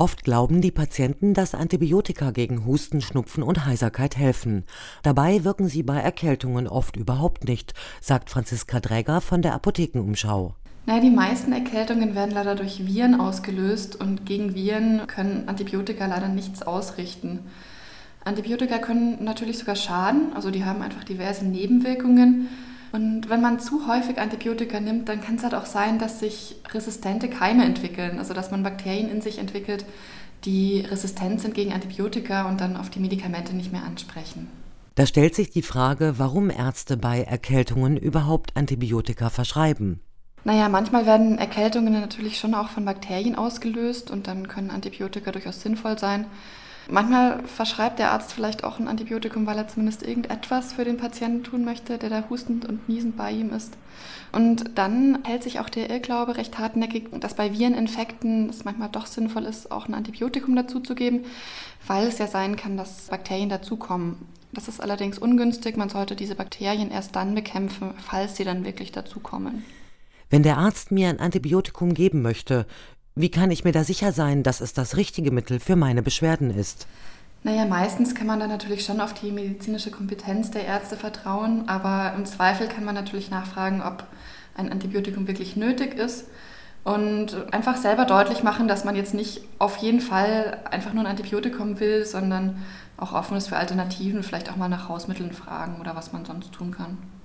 Oft glauben die Patienten, dass Antibiotika gegen Husten, Schnupfen und Heiserkeit helfen. Dabei wirken sie bei Erkältungen oft überhaupt nicht, sagt Franziska Dräger von der Apothekenumschau. Naja, die meisten Erkältungen werden leider durch Viren ausgelöst und gegen Viren können Antibiotika leider nichts ausrichten. Antibiotika können natürlich sogar schaden, also die haben einfach diverse Nebenwirkungen. Und wenn man zu häufig Antibiotika nimmt, dann kann es halt auch sein, dass sich resistente Keime entwickeln, also dass man Bakterien in sich entwickelt, die resistent sind gegen Antibiotika und dann auf die Medikamente nicht mehr ansprechen. Da stellt sich die Frage, warum Ärzte bei Erkältungen überhaupt Antibiotika verschreiben. Naja, manchmal werden Erkältungen natürlich schon auch von Bakterien ausgelöst und dann können Antibiotika durchaus sinnvoll sein. Manchmal verschreibt der Arzt vielleicht auch ein Antibiotikum, weil er zumindest irgendetwas für den Patienten tun möchte, der da hustend und niesend bei ihm ist. Und dann hält sich auch der Irrglaube recht hartnäckig, dass bei Vireninfekten es manchmal doch sinnvoll ist, auch ein Antibiotikum dazuzugeben, weil es ja sein kann, dass Bakterien dazukommen. Das ist allerdings ungünstig. Man sollte diese Bakterien erst dann bekämpfen, falls sie dann wirklich dazukommen. Wenn der Arzt mir ein Antibiotikum geben möchte, wie kann ich mir da sicher sein, dass es das richtige Mittel für meine Beschwerden ist? Naja, meistens kann man da natürlich schon auf die medizinische Kompetenz der Ärzte vertrauen, aber im Zweifel kann man natürlich nachfragen, ob ein Antibiotikum wirklich nötig ist und einfach selber deutlich machen, dass man jetzt nicht auf jeden Fall einfach nur ein Antibiotikum will, sondern auch offen ist für Alternativen, vielleicht auch mal nach Hausmitteln fragen oder was man sonst tun kann.